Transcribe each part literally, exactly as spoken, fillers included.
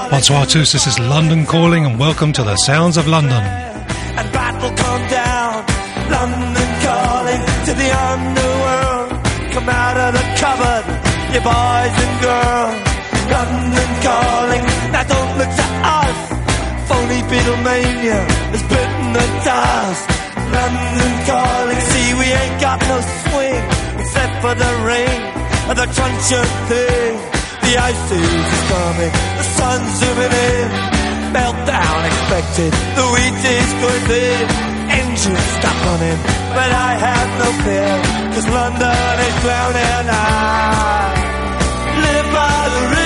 Bonsoir à tous, this is London Calling and welcome to the Sounds of London. And battle come down, London calling to the underworld. Come out of the cupboard, you boys and girls. London calling, now don't look to us. Phony Beatlemania has bitten the dust. London calling, see we ain't got no swing except for the rain and the crunch of thing. The ice age is coming, the sun's zooming in. Meltdown expected, the wheat is good in. Engines stop running, but I have no fear, cause London is drowning. I live by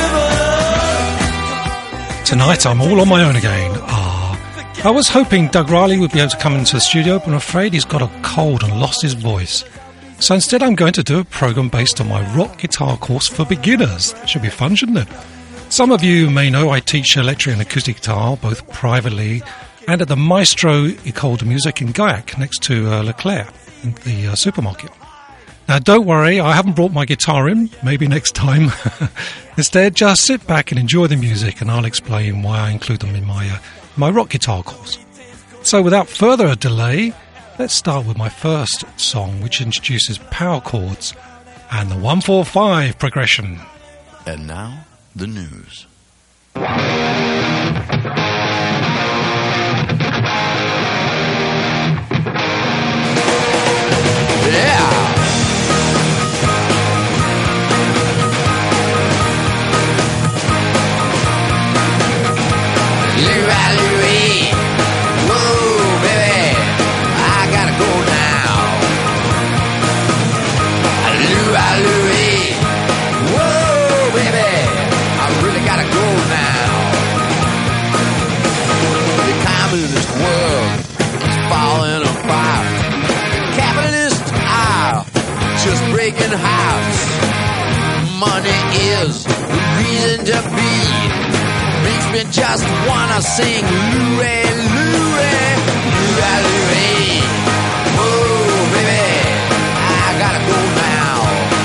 the river. Tonight I'm all on my own again. Ah, I was hoping Doug Riley would be able to come into the studio, but I'm afraid he's got a cold and lost his voice. So instead I'm going to do a program based on my rock guitar course for beginners. Should be fun, shouldn't it? Some of you may know I teach electric and acoustic guitar, both privately and at the Maestro École de Musique in Gaillac, next to uh, Leclerc, in the uh, supermarket. Now don't worry, I haven't brought my guitar in, maybe next time. Instead, just sit back and enjoy the music and I'll explain why I include them in my, uh, my rock guitar course. So without further delay, let's start with my first song, which introduces power chords and the one four five progression. And now, the news. Yeah! Louie, whoa, baby, I gotta go now. Louie, whoa, baby, I really gotta go now. The communist world is falling apart. The capitalist are just breaking hearts. Money is the reason to be. Makes me just wanna sing Louie, Louie, Louie, Louie. Whoa, baby, I gotta go now.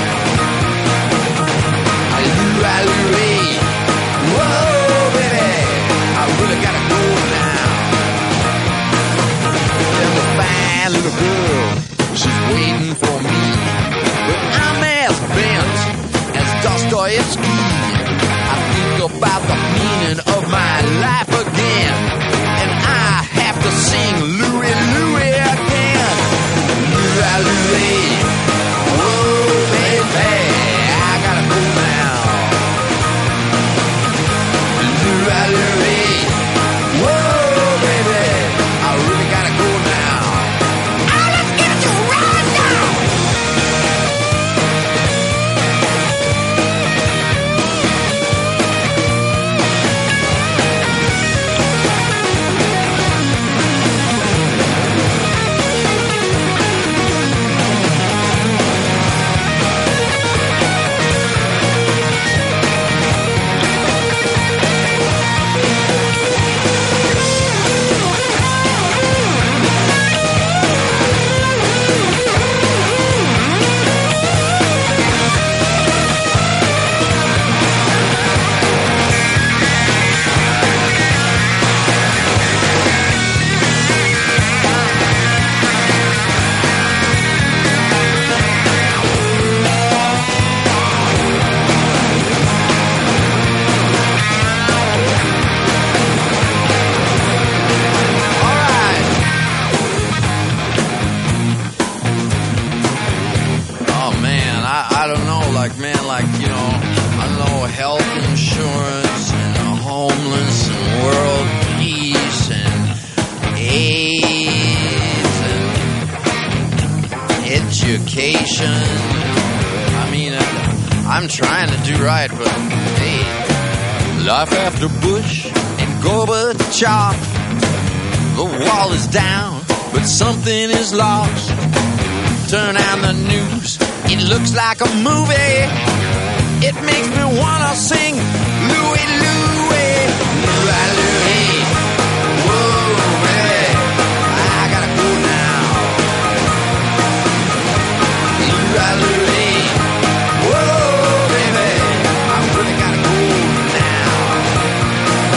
Louie, Louie. Whoa, baby, I really gotta go now. There's a fine little girl, she's waiting for me. But I'm as bent as Dostoevsky. I think about the meaning of my life again, and I have to sing Louie, Louie again. Louie, Louie, whoa, baby, I gotta go now. Louie, Louie, whoa, baby, I really gotta go now. Oh, let's get it to right now. I mean, I'm trying to do right, but hey, life after Bush and Gorbachev. The wall is down, but something is lost. Turn on the news, it looks like a movie. It makes me wanna sing Louie, Louie, Louie, Louie. Whoa, baby, I gotta go now. Louie, Louie. Whoa, baby, I really gotta go now.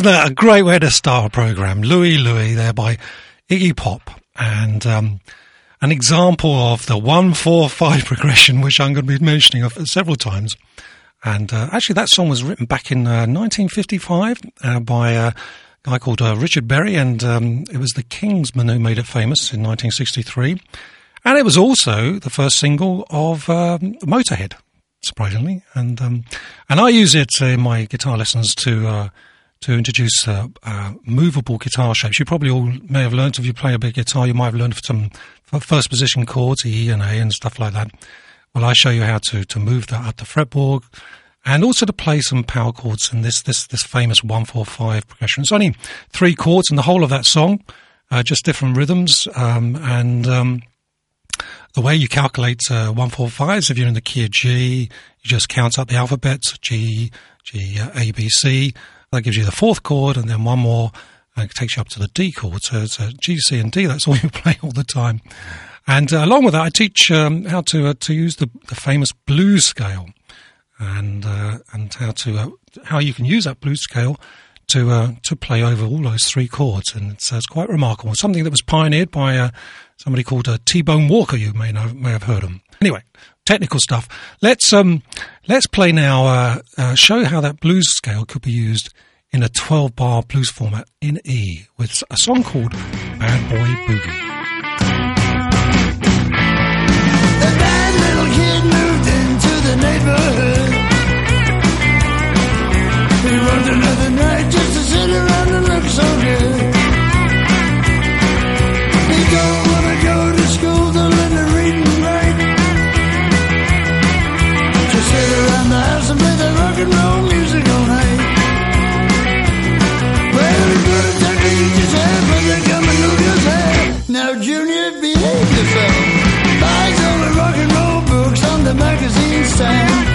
Isn't that a great way to start a programme? Louie Louie there by Iggy Pop. And um, an example of the one four five progression, which I'm going to be mentioning several times. And uh, actually that song was written back in uh, nineteen fifty-five uh, by a guy called uh, Richard Berry, and um, it was the Kingsmen who made it famous in nineteen sixty-three. And it was also the first single of um, Motorhead, surprisingly. And um, and I use it in my guitar lessons to uh, to introduce uh, uh, movable guitar shapes. You probably all may have learned, if you play a big guitar, you might have learned some first position chords, E and A and stuff like that. Well, I show you how to, to move that up the fretboard and also to play some power chords in this, this, this famous one four five progression. It's only three chords in the whole of that song, uh, just different rhythms. Um, and um, the way you calculate uh, one four five is if you're in the key of G, you just count up the alphabets, G, G, uh, A, B, C. That gives you the fourth chord, and then one more uh, takes you up to the D chord. So it's a G, C, and D. That's all you play all the time. And uh, along with that, I teach um, how to uh, to use the, the famous blues scale, and uh, and how to uh, how you can use that blues scale to uh, to play over all those three chords, and it's, uh, it's quite remarkable. It's something that was pioneered by uh, somebody called uh, T-Bone Walker. You may know may have heard of him. Anyway, technical stuff. Let's um let's play now. Uh, uh, show how that blues scale could be used in a twelve bar blues format in E with a song called Bad Boy Boogie. A bad little kid moved into the neighborhood. He worked another night just to sit around and look so good. He don't want to go to school to learn to read and write. Just sit around the house and play the rock and roll music all night. Well, he put a tucker in his head, but they're coming over his head. Now, Junior, behave yourself. Buys all the rock and roll books on the magazine stand.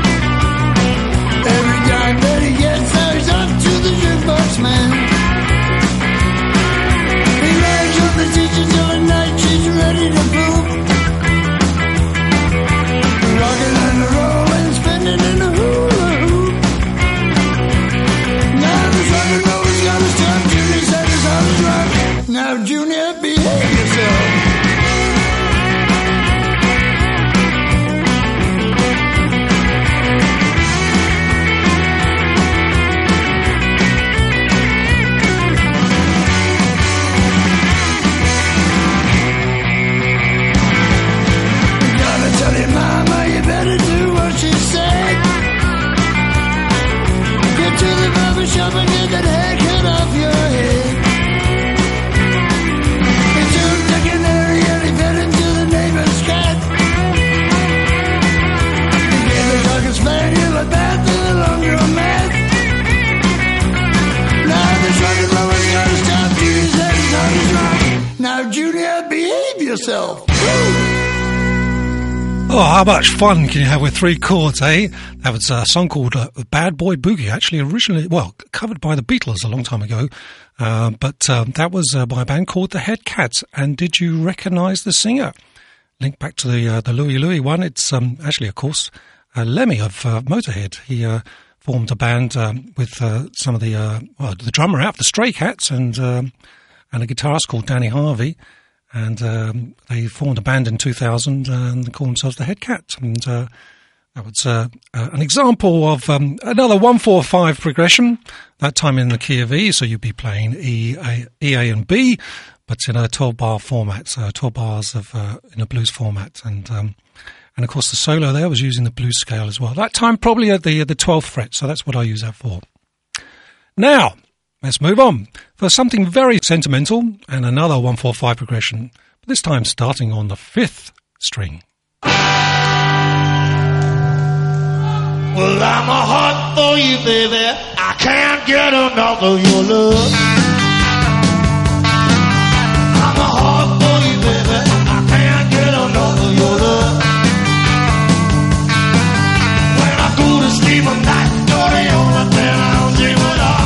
Every time that he gets there, he's up to the jukebox man. He rags up the teacher till the night she's ready to poop. Rocking and rolling, spinning in a hula hoop. Now this rock and roll has got his time. Junior said his heart is rock. Now, Junior, behave yourself. Tell your mama you better do what she said. Get to the barber shop and get that haircut off your head. He took the canary and he fed him to the neighbor's cat. He gave the dog a spaniel a bath and a long-grown mat. Now the truck and rollers got to stop. Junior said he's on his rock. Now, Junior, behave yourself. Woo! Oh, how much fun can you have with three chords, eh? That was a song called uh, Bad Boy Boogie, actually originally, well, covered by the Beatles a long time ago. Uh, but um, that was uh, by a band called the Head Cats. And did you recognise the singer? Link back to the uh, the Louie Louie one. It's um, actually, of course, uh, Lemmy of uh, Motorhead. He uh, formed a band um, with uh, some of the, uh, well, the drummer out of the Stray Cats and, um, and a guitarist called Danny Harvey. And um, they formed a band in two thousand and they called themselves the Head Cats. And uh, that was uh, uh, an example of um, another one four five progression, that time in the key of E. So you'd be playing E, A, E, A and B, but in a twelve bar format, so twelve bars of uh, in a blues format. And um, and of course the solo there was using the blues scale as well. That time probably at the, the twelfth fret, so that's what I use that for. Now, let's move on for something very sentimental and another one four five progression, but this time starting on the fifth string. Well, I'm a heart for you, baby. I can't get enough of your love. I'm a heart for you, baby. I can't get enough of your love. When I go to sleep at night, you're the only thing I'll dream about.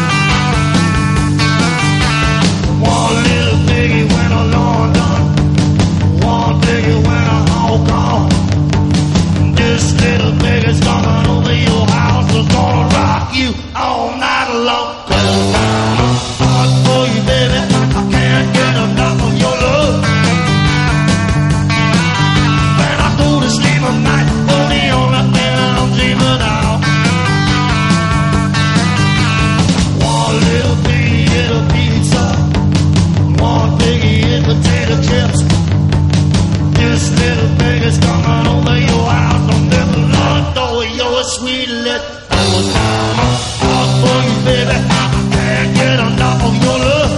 One little biggie when I'm long done. One biggie when I'm all gone. This little biggie's coming over your house. It's gonna rock you all night long. fingers coming over your house. Don't never let go of your sweet lips. I was down all for you, baby. I can't get enough of your love.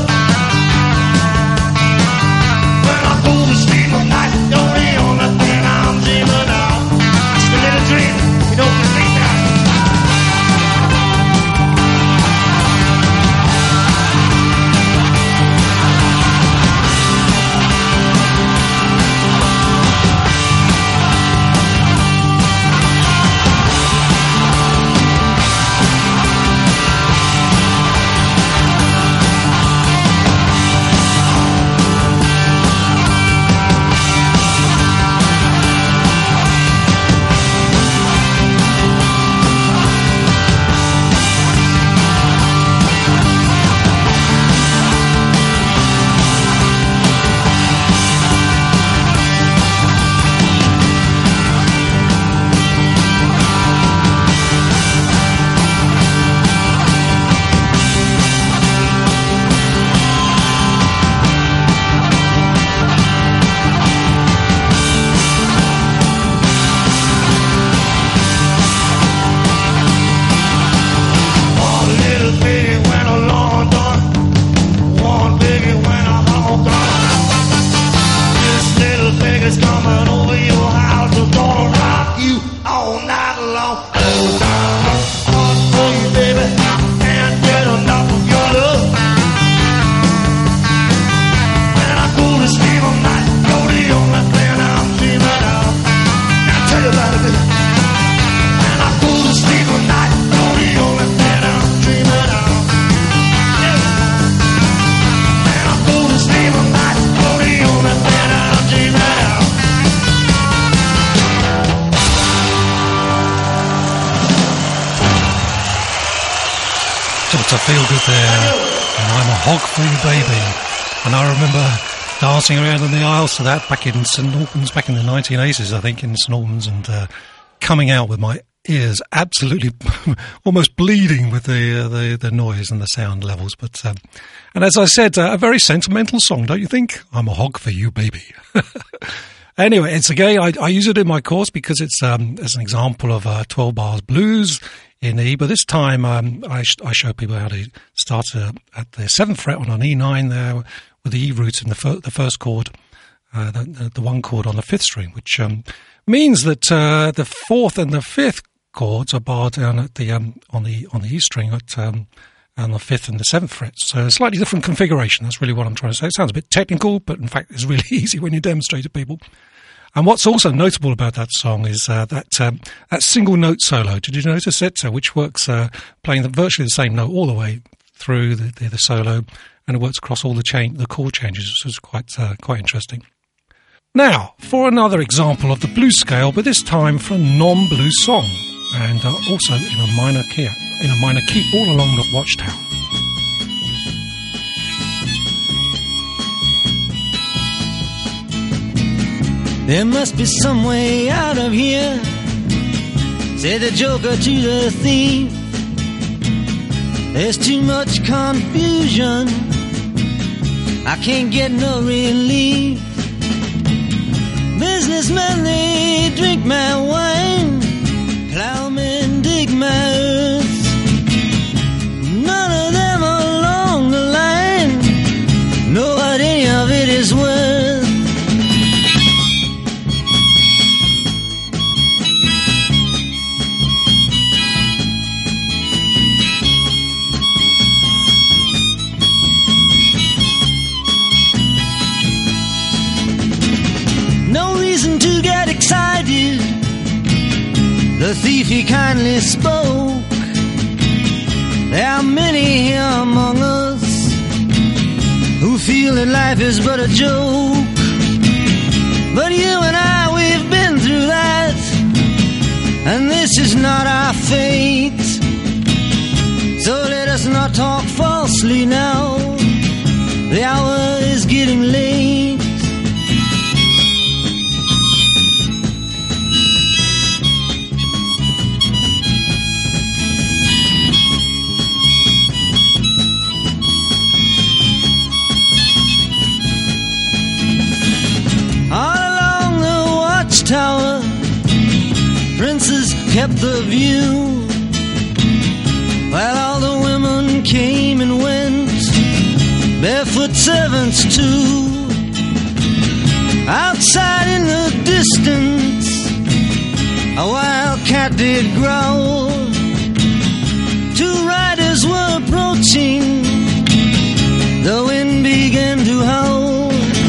When I go to sleep at night, you're the only thing I'm dreaming of. Just a little dream, you don't believe that. I feel good there, and I'm a hog for you, baby. And I remember dancing around in the aisles to that back in St Albans, back in the nineteen eighties, I think, in St Albans, and uh, coming out with my ears absolutely almost bleeding with the, uh, the the noise and the sound levels. But um, and as I said, uh, a very sentimental song, don't you think? I'm a hog for you, baby. Anyway, it's again, I, I use it in my course because it's um, as an example of uh, twelve bars blues in E, but this time um, I, sh- I show people how to start uh, at the seventh fret on an E nine there with the E root in the, fir- the first chord, uh, the, the, the one chord on the fifth string, which um, means that uh, the fourth and the fifth chords are barred down at the um, on the on the E string at um, on the fifth and the seventh frets. So a slightly different configuration. That's really what I'm trying to say. It sounds a bit technical, but in fact it's really easy when you demonstrate to people. And what's also notable about that song is uh, that um, that single note solo. Did you notice it? So which works uh, playing the, virtually the same note all the way through the, the, the solo, and it works across all the chain, the chord changes, which is quite uh, quite interesting. Now for another example of the blues scale, but this time for a non-blues song, and uh, also in a minor key, in a minor key, all along the Watchtower. There must be some way out of here, said the joker to the thief. There's too much confusion, I can't get no relief. Businessmen, they drink my wine, plowmen dig my earth. None of them along the line know what any of it is worth. Excited, the thief he kindly spoke. There are many here among us who feel that life is but a joke. But you and I, we've been through that, and this is not our fate. So let us not talk falsely now, the hour is getting late. tower, princes kept the view, while all the women came and went, barefoot servants too. Outside in the distance, a wild cat did growl. Two riders were approaching, the wind began to howl.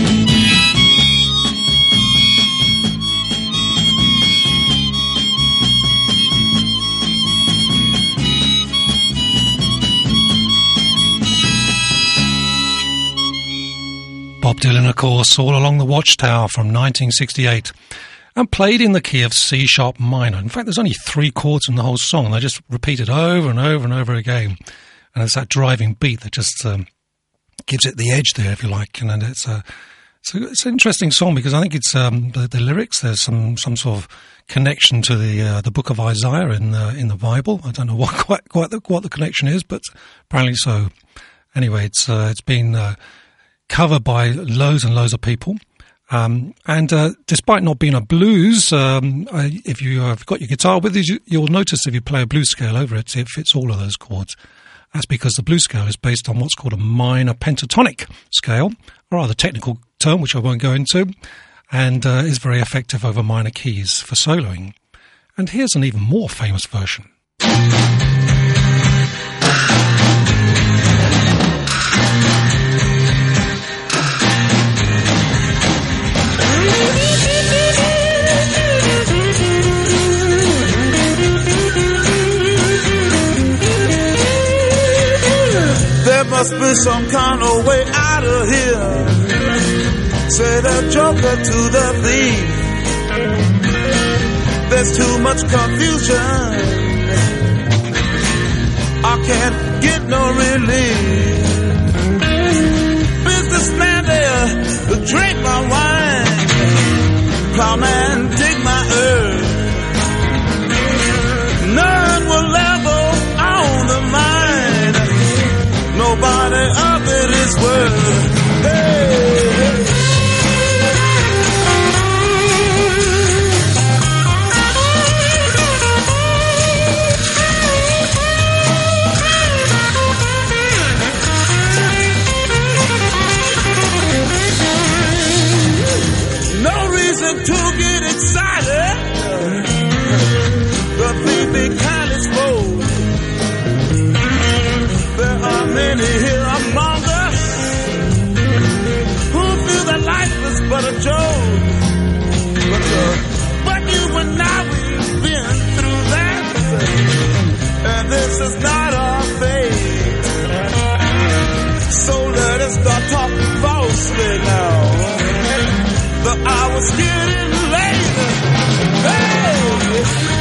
Bob Dylan, of course, All Along the Watchtower from nineteen sixty-eight, and played in the key of C sharp minor. In fact, there's only three chords in the whole song, and they just repeat it over and over and over again. And it's that driving beat that just um, gives it the edge there, if you like. And it's a, it's, a, it's an interesting song because I think it's um, the, the lyrics. There's some, some sort of connection to the uh, the Book of Isaiah in the in the Bible. I don't know what quite quite the, what the connection is, but apparently so. Anyway, it's uh, it's been uh, covered by loads and loads of people. Um, and uh, despite not being a blues, um, I, if you have got your guitar with you, you'll notice if you play a blues scale over it, it fits all of those chords. That's because the blues scale is based on what's called a minor pentatonic scale, a rather technical term which I won't go into, and uh, is very effective over minor keys for soloing. And here's an even more famous version. There must be some kind of way out of here, said the joker to the thief. There's too much confusion, I can't get no relief. Businessman there, drink my wine, plowman dig my earth. None will ever own the mine, nobody of it is worth. Hey, hey. No reason to get excited, the thief be kindly spoke. There are many here among us who feel that life is but a joke. But, uh, but you and I, we've been through that, and this is not our fate. So let us start talking falsely now. The hour's getting late. Hey!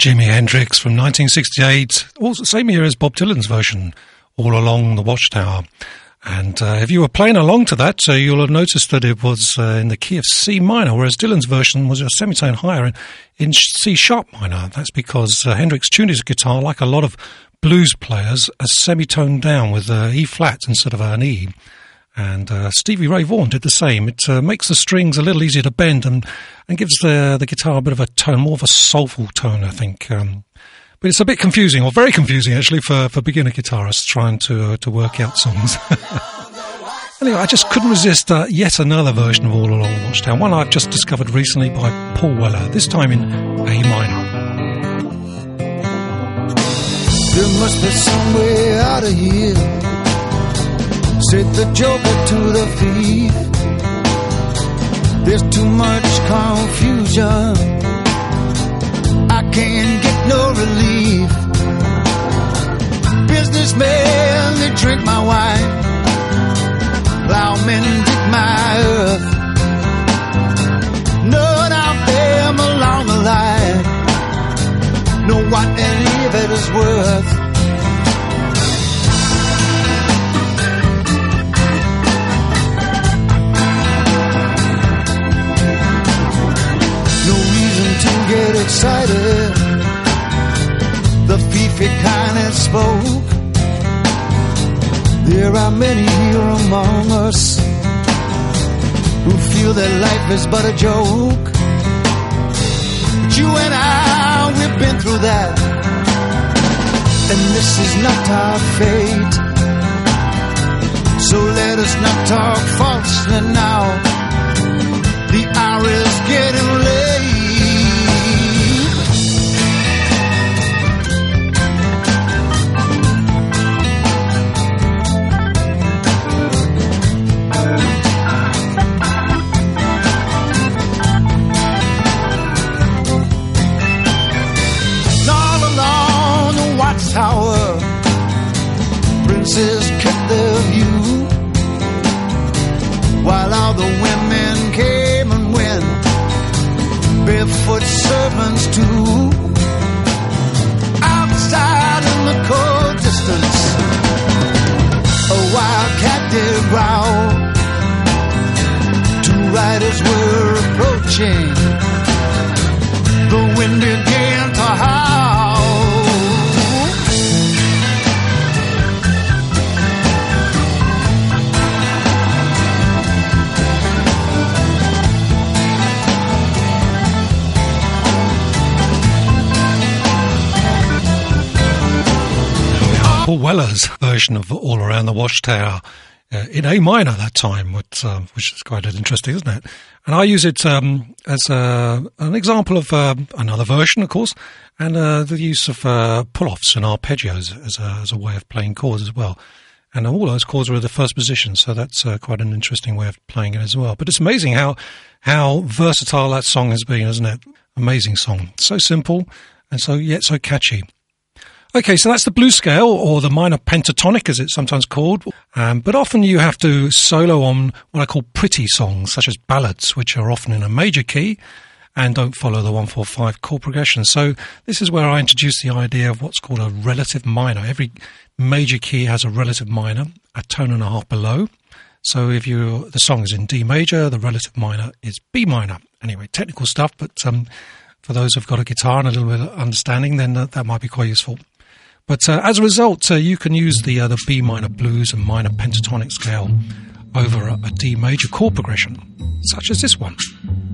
Jimi Hendrix from nineteen sixty-eight, also same year as Bob Dylan's version, All Along the Watchtower. And uh, if you were playing along to that, uh, you'll have noticed that it was uh, in the key of C minor, whereas Dylan's version was a semitone higher in, in C sharp minor. That's because uh, Hendrix tuned his guitar, like a lot of blues players, a semitone down with uh, E flat instead of an E. And uh, Stevie Ray Vaughan did the same. It uh, makes the strings a little easier to bend and, and gives the the guitar a bit of a tone, more of a soulful tone, I think. Um, but it's a bit confusing, or very confusing actually, for, for beginner guitarists trying to uh, to work out songs. Anyway, I just couldn't resist uh, yet another version of All Along the Watchtower, one I've just discovered recently by Paul Weller, this time in A minor. There must be some way out of here, said the joker to the thief. There's too much confusion, I can't get no relief. Businessmen, they drink my wine, plowmen dig my earth. None of them along the line know what any of it is worth. Get excited, the fiefy kind that spoke. There are many here among us who feel that life is but a joke. But you and I, we've been through that, and this is not our fate. So let us not talk falsely now, the hour is getting late. Tower, princes kept their view, while all the women came and went, barefoot servants too. Outside in the cold distance, a wildcat did growl. Two riders were approaching, the wind began to howl. Paul Weller's version of All Around the Watchtower uh, in A minor that time, which, uh, which is quite interesting, isn't it? And I use it um, as uh, an example of uh, another version, of course, and uh, the use of uh, pull-offs and arpeggios as a, as a way of playing chords as well. And all those chords were the first position, so that's uh, quite an interesting way of playing it as well. But it's amazing how how versatile that song has been, isn't it? Amazing song. So simple and so yet so catchy. Okay, so that's the blues scale, or the minor pentatonic as it's sometimes called. Um, but often you have to solo on what I call pretty songs, such as ballads, which are often in a major key and don't follow the one four five chord progression. So this is where I introduce the idea of what's called a relative minor. Every major key has a relative minor, a tone and a half below. So if you the song is in D major, the relative minor is B minor. Anyway, technical stuff, but um, for those who've got a guitar and a little bit of understanding, then uh, that might be quite useful. But uh, as a result, uh, you can use the uh, the B minor blues and minor pentatonic scale over a, a D major chord progression, such as this one.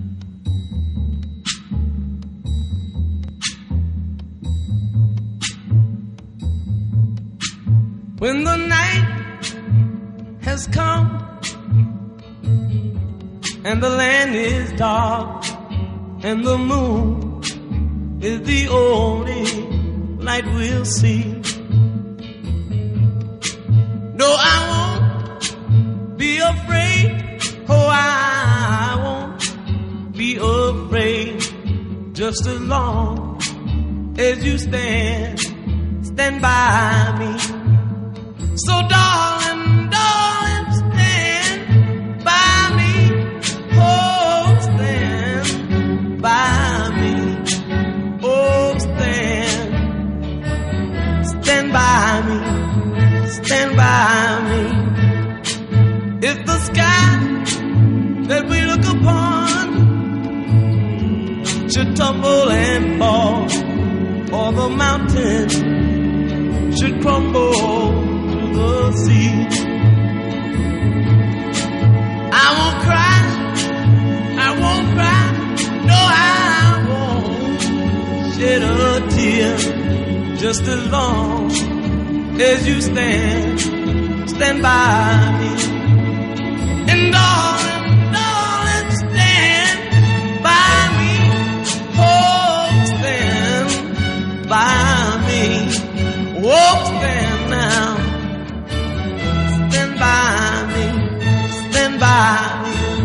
When the night has come and the land is dark and the moon is the only light we'll see. No, I won't be afraid. Oh, I won't be afraid. Just as long as you stand, stand by me. So darling, darling, stand by me. Oh, stand by me. Oh, stand. should tumble and fall, or the mountain should crumble to the sea. I won't cry, I won't cry, no I won't shed a tear, just as long as you stand, stand by me. And darling, darling, stand by me, oh, stand by me, oh, stand now, stand by me, stand by me.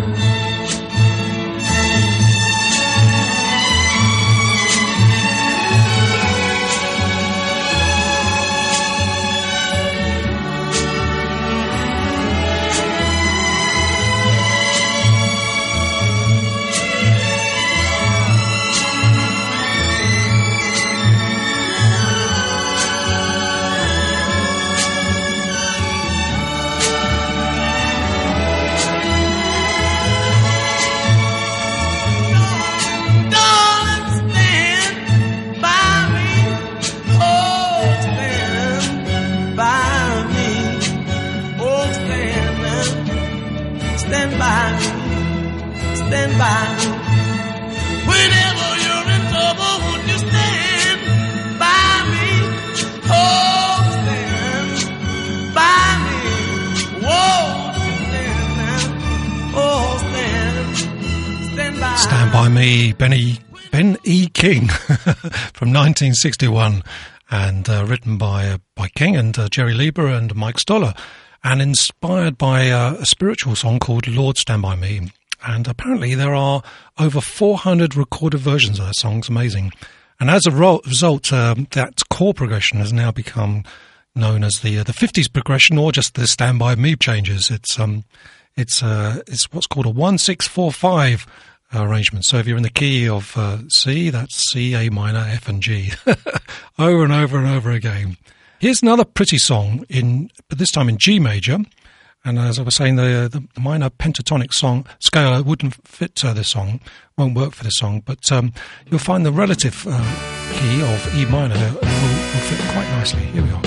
Stand by me, stand by me. Whenever you're in trouble, won't you stand by me? Oh, stand by me. Whoa, stand now. Oh, stand, stand by. Stand by me, Benny, Ben E. King from nineteen sixty-one, and uh, written by uh, by King and uh, Jerry Lieber and Mike Stoller, and inspired by uh, a spiritual song called Lord Stand By Me. And apparently there are over four hundred recorded versions of that song. It's amazing. And as a ro- result, um, that chord progression has now become known as the uh, the fifties progression, or just the Stand By Me changes. It's um, it's uh, it's what's called a one six four five arrangement. So if you're in the key of uh, C, that's C, A minor, F, and G, over and over and over again. Here's another pretty song, in, but this time in G major. And as I was saying, the, the minor pentatonic song scale wouldn't fit uh, this song, won't work for this song. But um, you'll find the relative uh, key of E minor will, will fit quite nicely. Here we are.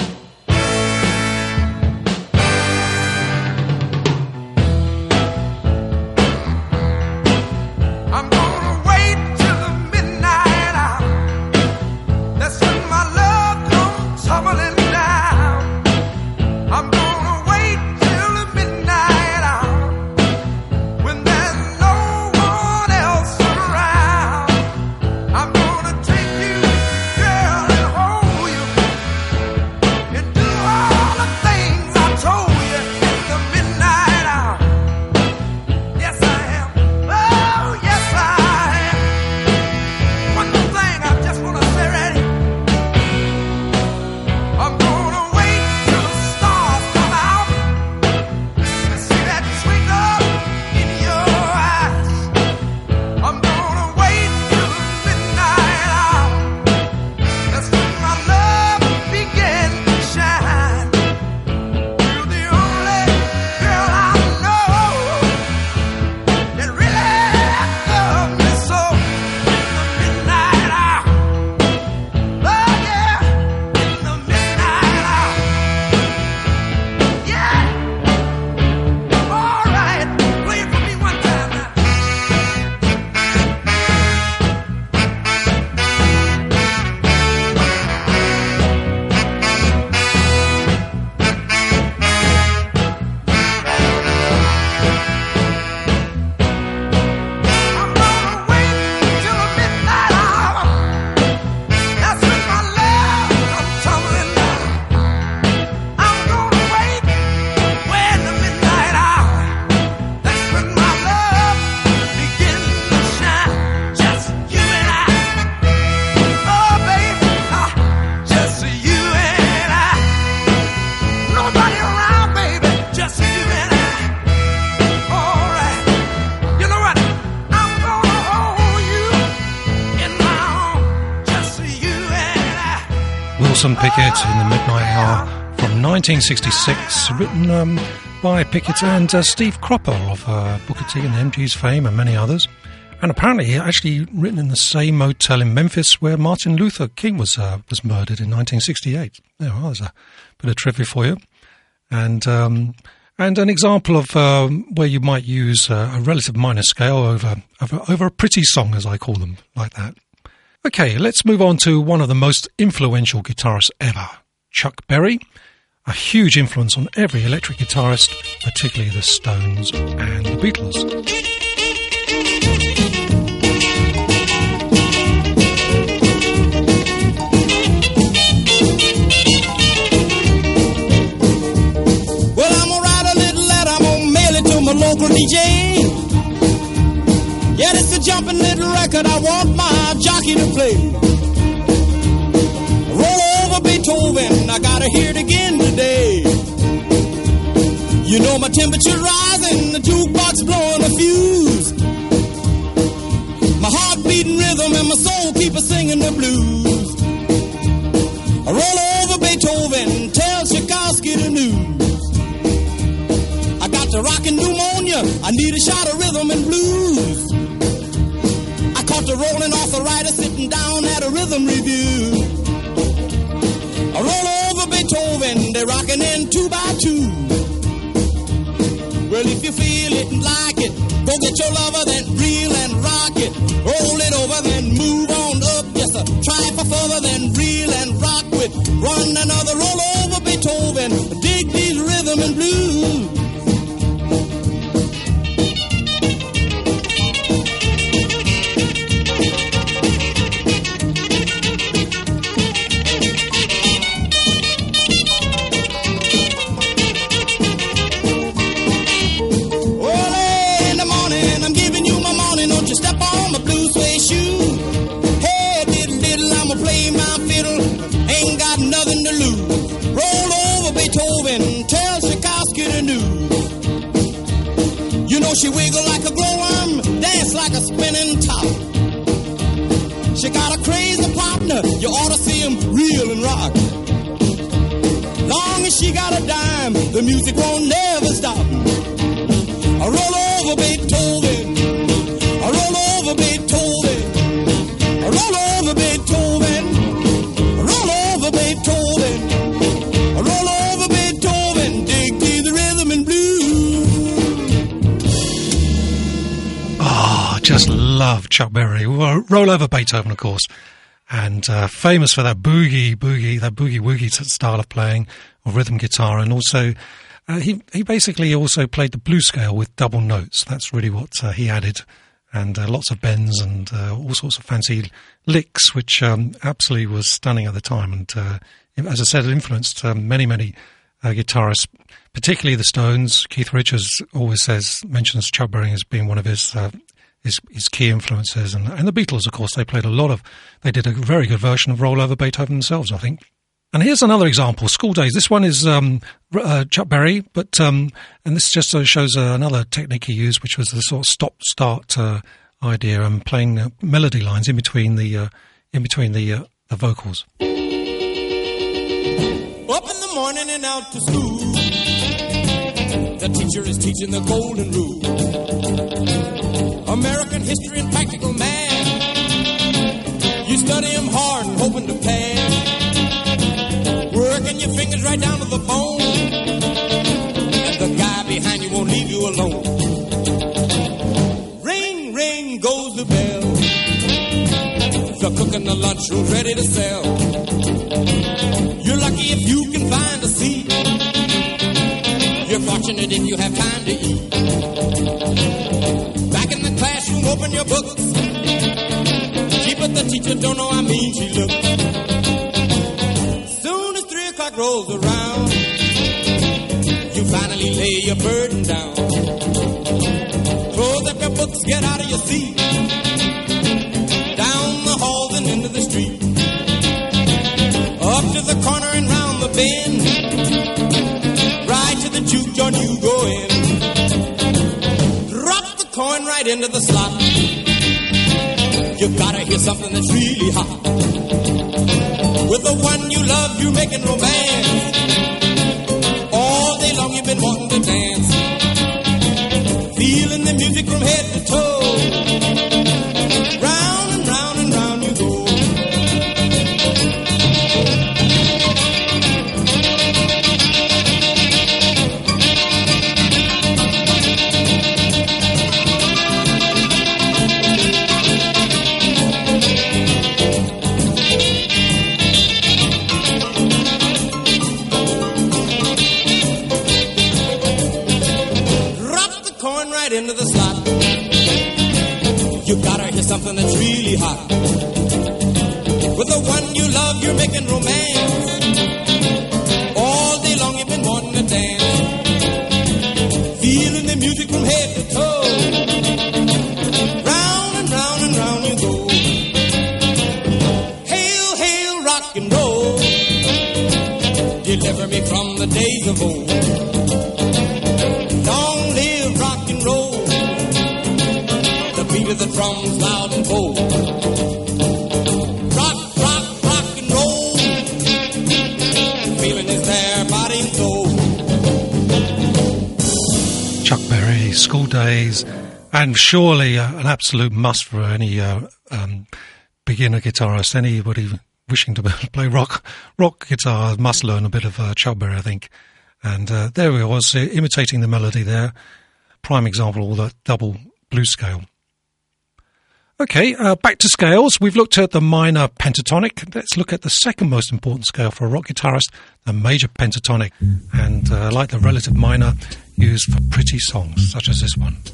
Wilson Pickett in the Midnight Hour from nineteen sixty-six, written um, by Pickett and uh, Steve Cropper of uh, Booker T and M G's fame and many others. And apparently actually written in the same motel in Memphis where Martin Luther King was uh, was murdered in nineteen sixty-eight. There, well, there's a bit of trivia for you. And um, and an example of um, where you might use uh, a relative minor scale over, over over a pretty song, as I call them, like that. Okay, let's move on to one of the most influential guitarists ever, Chuck Berry. A huge influence on every electric guitarist, particularly the Stones and the Beatles. My local D J. Yeah, it's a jumping little record I want my jockey to play. Roll over Beethoven, I gotta hear it again today. You know my temperature rising, the jukebox blowing a fuse. My heart beating rhythm and my soul keep singing the blues. Roll over Beethoven, tell Tchaikovsky the news. I got the rockin' pneumonia, I need a shot of rhythm and blues. I caught the rolling arthritis sitting down at a rhythm review. I roll over Beethoven, they're rockin' in two by two. Well, if you feel it and like it, go get your lover, then reel and rock it. Roll it over, then move on up, just a try for further, then reel and rock with one another. Roll over Beethoven, dig these rhythm and blues. She wiggle like a glowworm, dance like a spinning top. She got a crazy partner, you ought to see him reel and rock. Long as she got a dime, the music won't never stop. I roll over Beethoven, I roll over Beethoven, I roll over Beethoven, I roll over Beethoven, I roll over Beethoven, dig to the rhythm and blues. Just love Chuck Berry. Roll over Beethoven, of course, and uh, famous for that boogie, boogie, that boogie woogie style of playing of rhythm guitar, and also uh, he he basically also played the blues scale with double notes. That's really what uh, he added, and uh, lots of bends and uh, all sorts of fancy licks, which um, absolutely was stunning at the time. And uh, as I said, it influenced uh, many many uh, guitarists, particularly the Stones. Keith Richards always says mentions Chuck Berry as being one of his. Uh, His, his key influences, and, and the Beatles, of course, they played a lot of, they did a very good version of Roll Over Beethoven themselves, I think. And here's another example, School Days. This one is um, uh, Chuck Berry, but, um, and this just uh, shows uh, another technique he used, which was the sort of stop-start uh, idea and playing uh, melody lines in between the, uh, in between the, uh, the vocals. Up in the morning and out to school, the teacher is teaching the golden rule. American history and practical math. You study them hard and hoping to pass. Working your fingers right down to the bone. And the guy behind you won't leave you alone. Ring, ring goes the bell. The cook in the lunchroom's ready to sell. You're lucky if you can find a seat. You're fortunate if you have time to eat. Back in the classroom, open your books. Gee, but the teacher don't know how mean she looks. Soon as three o'clock rolls around, you finally lay your burden down. Close up your books, get out of your seat. Down the halls and into the street. Up to the corner and round the bend. Right to the juke joint you go in. Coin right into the slot. You've gotta hear something that's really hot. With the one you love, you're making romance. All day long you've been wanting to dance. Feeling the music from head to toe. You gotta hear something that's really hot. With the one you love, you're making romance. All day long you've been wanting to dance. Feeling the music from head to toe. Round and round and round you go. Hail, hail, rock and roll. Deliver me from the days of old. Long live rock and roll. The beat of the drums loud and bold. Rock, rock, rock and roll. Feeling is there, body and soul. Chuck Berry, School Days, and surely uh, an absolute must for any uh, um, beginner guitarist. Anybody wishing to play rock rock guitar must learn a bit of uh, Chuck Berry, I think. And uh, there we was, uh, imitating the melody there. Prime example of the double blues scale. Okay, uh, back to scales. We've looked at the minor pentatonic. Let's look at the second most important scale for a rock guitarist, the major pentatonic. And uh, like the relative minor, used for pretty songs, such as this one.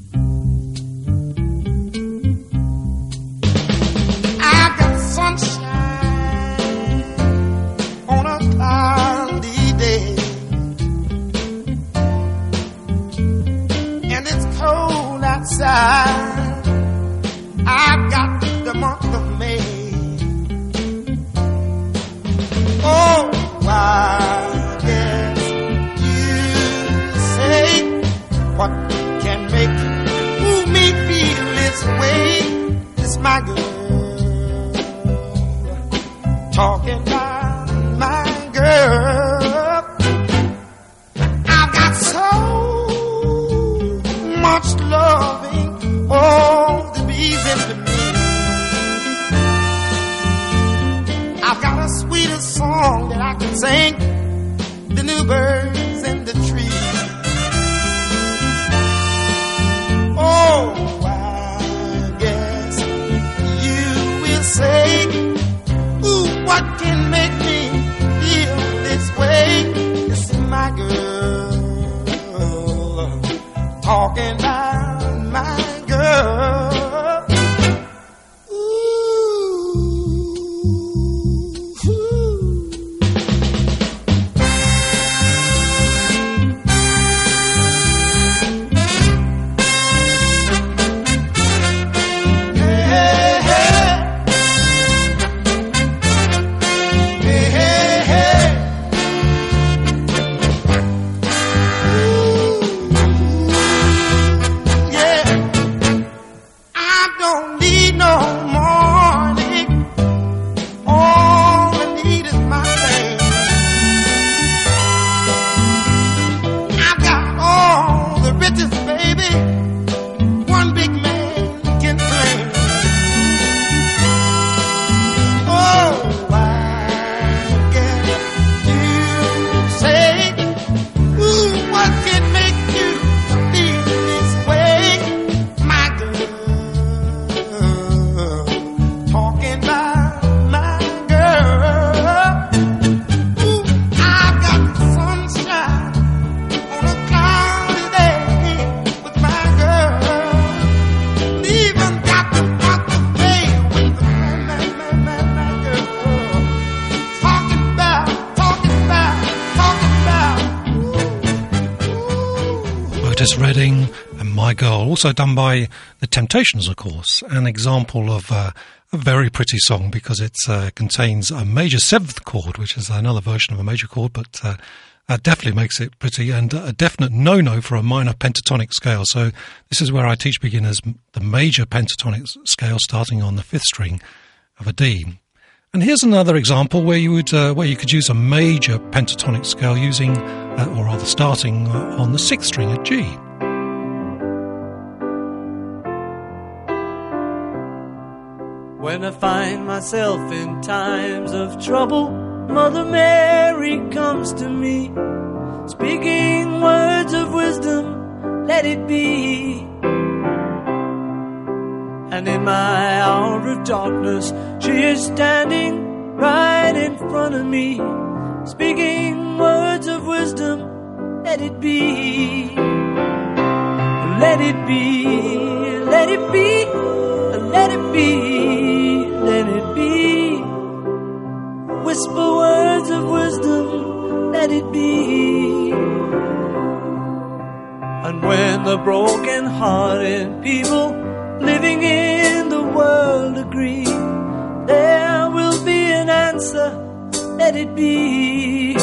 I got sunshine on a cloudy day, and it's cold outside. I've got the month of May. Oh, why, yes, you say, what can make who me feel this way? It's my girl, talking about my girl. I've got so much loving, oh, the bees into me. I've got a sweeter song that I can sing, the new birds in the tree. Oh, I guess you will say, ooh, what can make me feel this way? It's my girl, talking about my girl. Redding and My Girl, also done by The Temptations, of course. An example of uh, a very pretty song because it uh, contains a major seventh chord, which is another version of a major chord, but uh, uh, definitely makes it pretty, and a definite no-no for a minor pentatonic scale. So this is where I teach beginners the major pentatonic scale starting on the fifth string of a D. And here's another example where you would uh, where you could use a major pentatonic scale using, uh, or rather starting uh, on the sixth string at G. When I find myself in times of trouble, Mother Mary comes to me, speaking words of wisdom, let it be. And in my hour of darkness, she is standing right in front of me, speaking words of wisdom, let it be. Let it be, let it be. be, let it be. Whisper words of wisdom, let it be. And when the broken-hearted people living in the world agree, there will be an answer, let it be.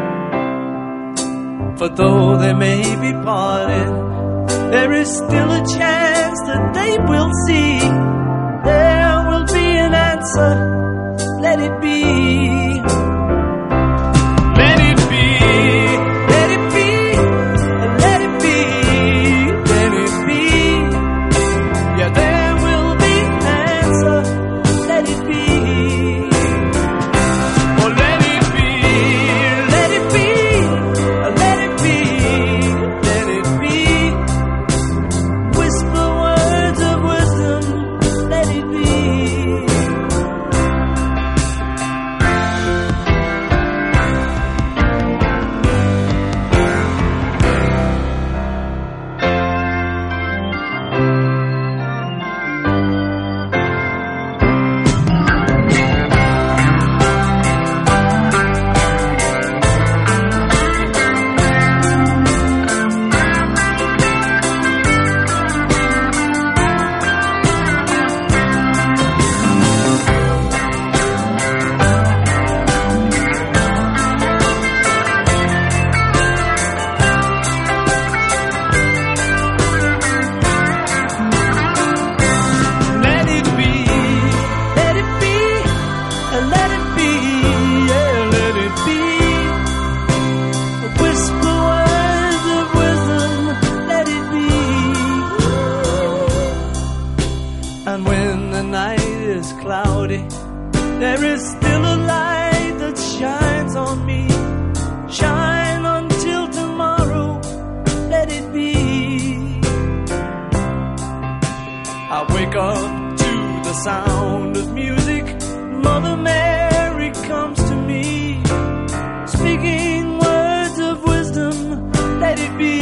For though they may be parted, there is still a chance that they will see. There will be an answer, let it be. Let it be, let it be, let it be, let it be. Yeah, there will be an answer, let it be. Oh, let it be, let it be, let it be, let it be. Whisper words of wisdom, let it be. There is still a light that shines on me. Shine until tomorrow, let it be. I wake up to the sound of music. Mother Mary comes to me, speaking words of wisdom, let it be.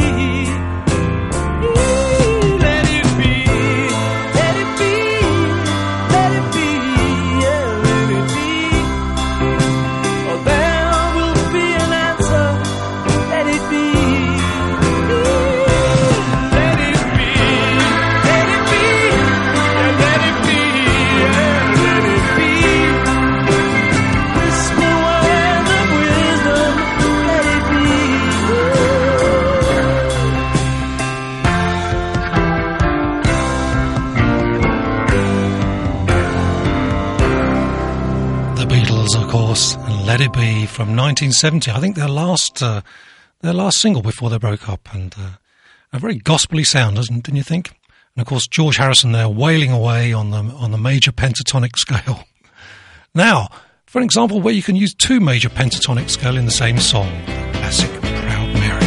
Let It Be from nineteen seventy. I think their last uh, their last single before they broke up, and uh, a very gospelly sound, doesn't didn't you think? And of course George Harrison there wailing away on the on the major pentatonic scale. Now, for an example where you can use two major pentatonic scale in the same song, the classic Proud Mary.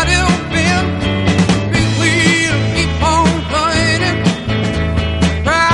Proud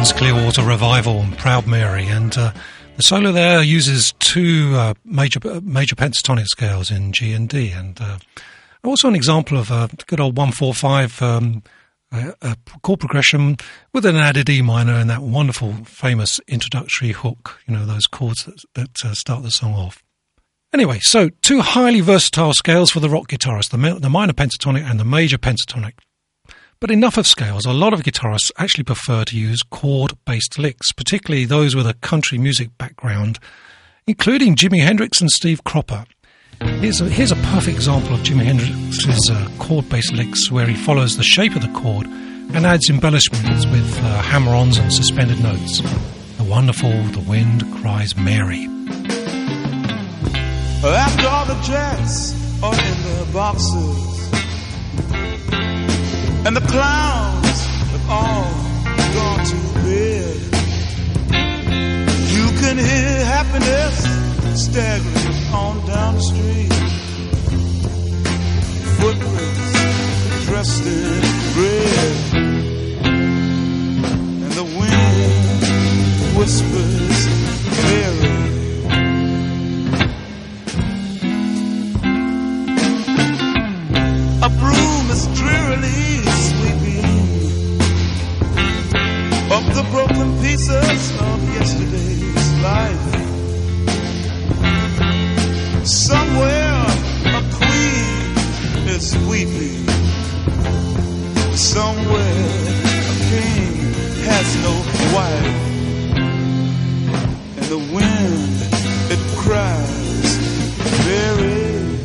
Creedence Clearwater Revival and Proud Mary, and uh, the solo there uses two uh, major major pentatonic scales in G and D, and uh, also an example of a good old one four five um, a, a chord progression with an added E minor and that wonderful famous introductory hook, you know, those chords that, that uh, start the song off. Anyway, so two highly versatile scales for the rock guitarist, the, the minor pentatonic and the major pentatonic. But enough of scales. A lot of guitarists actually prefer to use chord-based licks, particularly those with a country music background, including Jimi Hendrix and Steve Cropper. Here's a, here's a perfect example of Jimi Hendrix's uh, chord-based licks, where he follows the shape of the chord and adds embellishments with uh, hammer-ons and suspended notes. The wonderful The Wind Cries Mary. After all the jets are in the boxes and the clowns have all gone to bed, you can hear happiness staggering on down the street. Footprints dressed in red, and the wind whispers Mary. A broom is drearily sweeping up the broken pieces of yesterday's life. Somewhere a queen is weeping. Somewhere a king has no wife. And the wind, it cries very.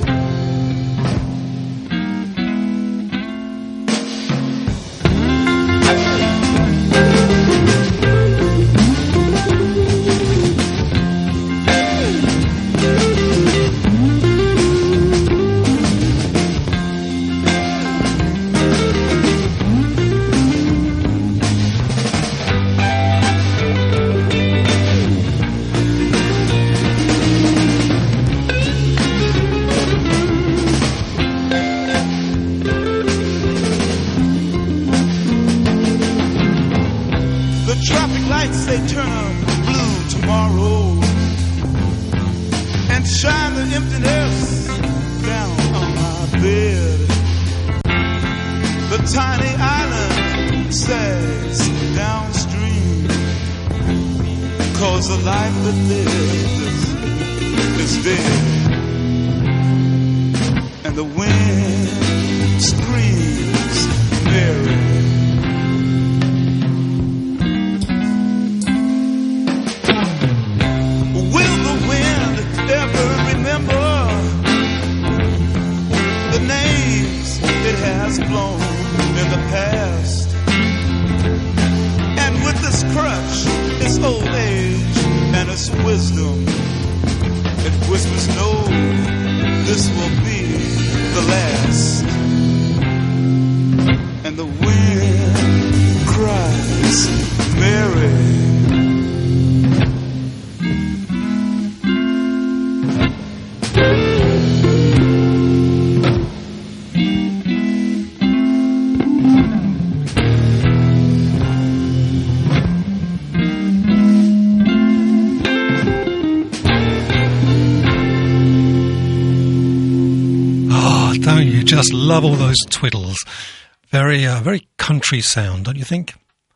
Just love all those twiddles. Very, uh, very country sound, don't you think?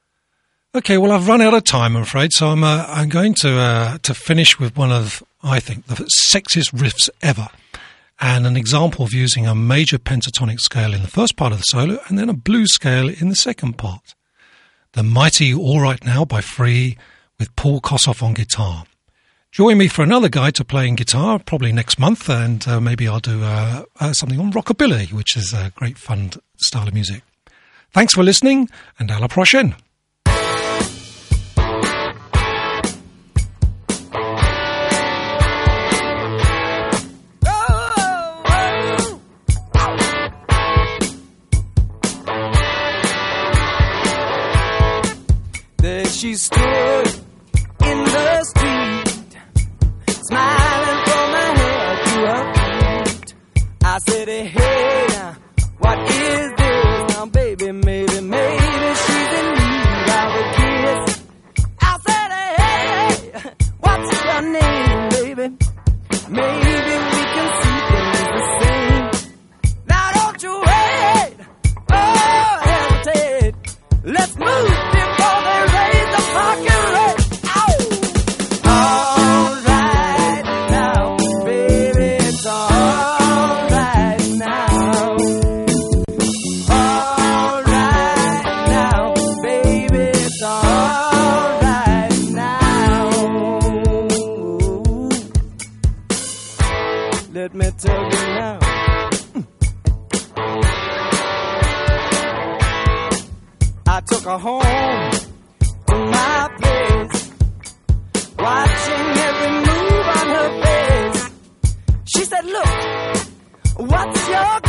Okay, well, I've run out of time, I'm afraid, so I'm, uh, I'm going to uh, to finish with one of, I think, the sexiest riffs ever, and an example of using a major pentatonic scale in the first part of the solo, and then a blues scale in the second part. The mighty All Right Now by Free, with Paul Kossoff on guitar. Join me for another guide to playing guitar, probably next month, and uh, maybe I'll do uh, uh, something on rockabilly, which is a great fun style of music. Thanks for listening, and à la prochaine. There she stood in the street, smiling from her head to her feet. I said, hey, now, what is this? Now, baby, maybe, maybe she's in need of a kiss. I took her home to my place, watching every move on her face. She said, look, what's your